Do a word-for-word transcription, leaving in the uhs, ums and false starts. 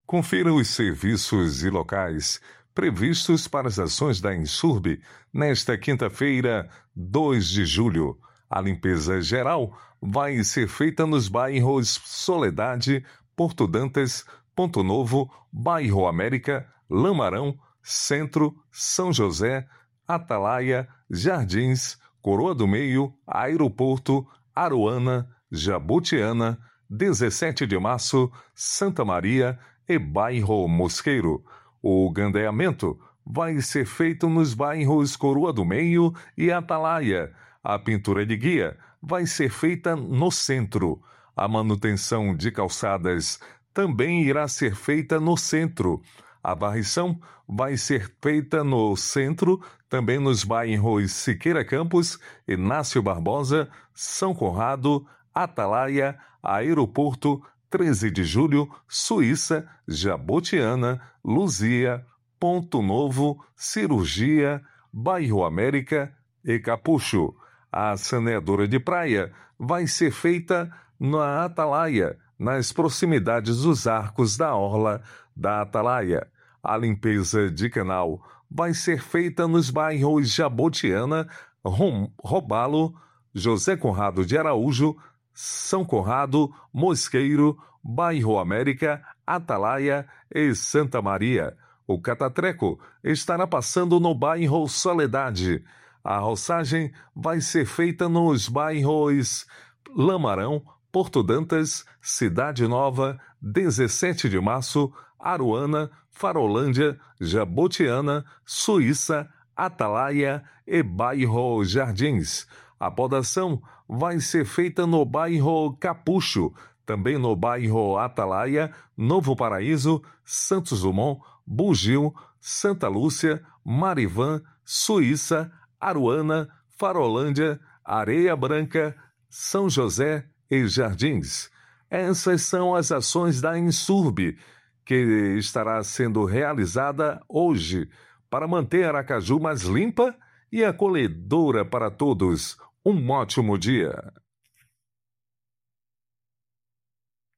Confira os serviços e locais previstos para as ações da Insurb nesta quinta-feira, dois de julho. A limpeza geral vai ser feita nos bairros Soledade, Porto Dantas, Ponto Novo, Bairro América, Lamarão, Centro, São José, Atalaia, Jardins, Coroa do Meio, Aeroporto, Aruana, Jabutiana, dezessete de março, Santa Maria e Bairro Mosqueiro. O gandeiamento vai ser feito nos bairros Coroa do Meio e Atalaia. A pintura de guia vai ser feita no centro. A manutenção de calçadas também irá ser feita no centro. A varrição vai ser feita no centro, também nos bairros Siqueira Campos, Inácio Barbosa, São Conrado, Atalaia, Aeroporto, treze de julho, Suíça, Jabotiana, Luzia, Ponto Novo, Cirurgia, Bairro América e Capucho. A saneadora de praia vai ser feita na Atalaia, nas proximidades dos arcos da orla da Atalaia. A limpeza de canal vai ser feita nos bairros Jabotiana, Rom, Robalo, José Conrado de Araújo, São Conrado, Mosqueiro, Bairro América, Atalaia e Santa Maria. O catatreco estará passando no bairro Soledade. A roçagem vai ser feita nos bairros Lamarão, Porto Dantas, Cidade Nova, dezessete de março, Aruana, Farolândia, Jabotiana, Suíça, Atalaia e Bairro Jardins. A podação vai ser feita no bairro Capucho, também no bairro Atalaia, Novo Paraíso, Santos Dumont, Bugio, Santa Lúcia, Marivan, Suíça, Aruana, Farolândia, Areia Branca, São José e Jardins. Essas são as ações da Insurb, que estará sendo realizada hoje para manter Aracaju mais limpa e acolhedora para todos. Um ótimo dia!